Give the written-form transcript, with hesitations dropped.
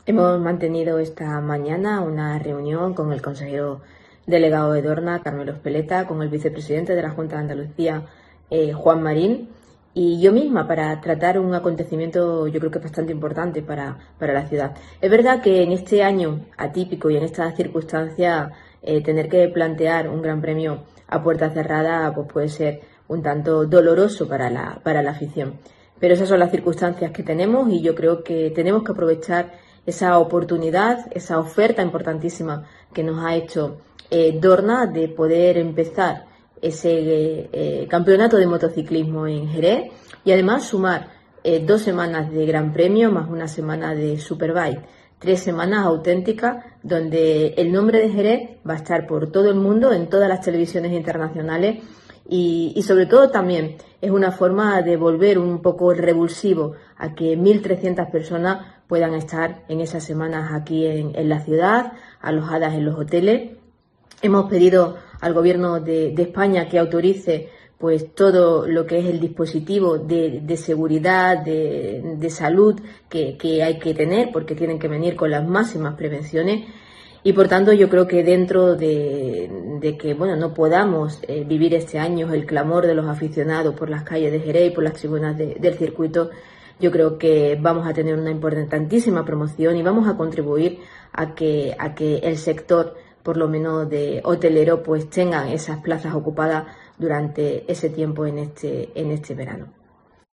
Hemos mantenido esta mañana una reunión con el consejero delegado de Dorna, Carmelo Ezpeleta, con el vicepresidente de la Junta de Andalucía, Juan Marín, y yo misma, para tratar un acontecimiento yo creo que es bastante importante para la ciudad. Es verdad que en este año atípico y en estas circunstancias tener que plantear un gran premio a puerta cerrada pues puede ser un tanto doloroso para la afición. Pero esas son las circunstancias que tenemos y yo creo que tenemos que aprovechar esa oportunidad, esa oferta importantísima que nos ha hecho Dorna de poder empezar ese campeonato de motociclismo en Jerez y además sumar 2 semanas de Gran Premio más una semana de Superbike. 3 semanas auténticas donde el nombre de Jerez va a estar por todo el mundo, en todas las televisiones internacionales y sobre todo también es una forma de volver un poco el revulsivo a que 1.300 personas puedan estar en esas semanas aquí en la ciudad, alojadas en los hoteles. Hemos pedido al Gobierno de España que autorice pues todo lo que es el dispositivo de seguridad, de salud que hay que tener, porque tienen que venir con las máximas prevenciones. Y por tanto yo creo que dentro de que no podamos vivir este año el clamor de los aficionados por las calles de Jerez y por las tribunas del circuito, yo creo que vamos a tener una importantísima promoción y vamos a contribuir a que el sector, por lo menos de hotelero, pues tengan esas plazas ocupadas durante ese tiempo en este verano.